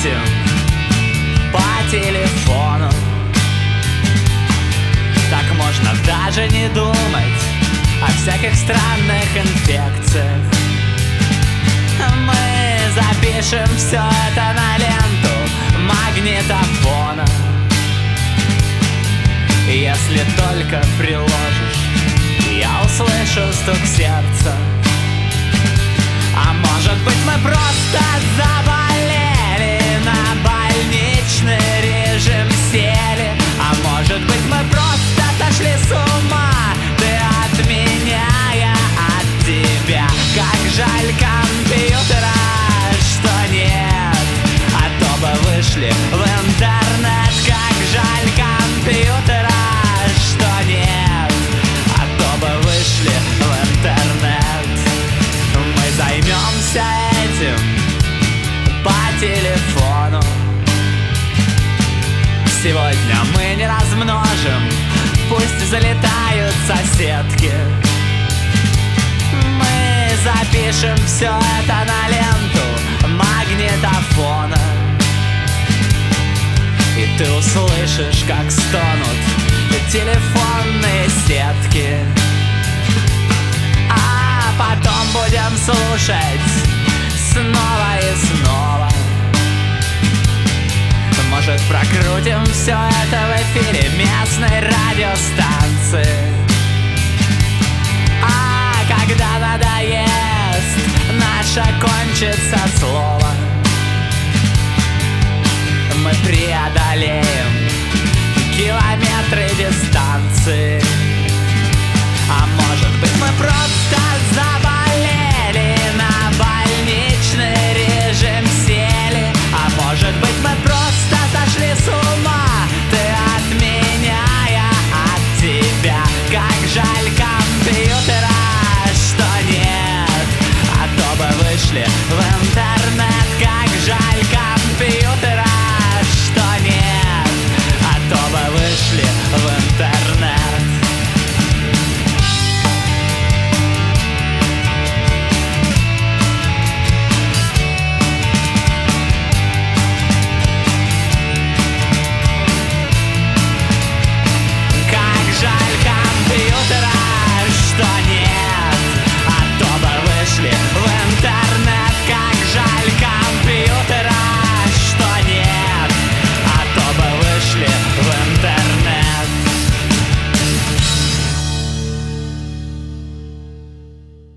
этим по телефону. Так можно даже не думать о всяких странных инфекциях. Мы запишем все это на ленту магнитофона. Если только приложишь, я услышу стук сердца. А может быть, мы просто заболели, на больничный режим сели. А может быть, мы просто сошли с ума. Ты от меня, я от тебя. Как жаль компьютера, что нет, а то бы вышли в интернет. Как жаль компьютера, что нет, а то бы вышли в интернет. Мы займемся этим по телефону. Сегодня мы не размножим, пусть залетают соседки. Мы запишем все это на ленту магнитофона. И ты услышишь, как стонут телефонные сетки. А потом будем слушать снова и снова. Может, прокрутим все это в эфире местной радиостанции. А когда надоест наше кончится слово, мы преодолеем километры дистанции. А может быть, мы просто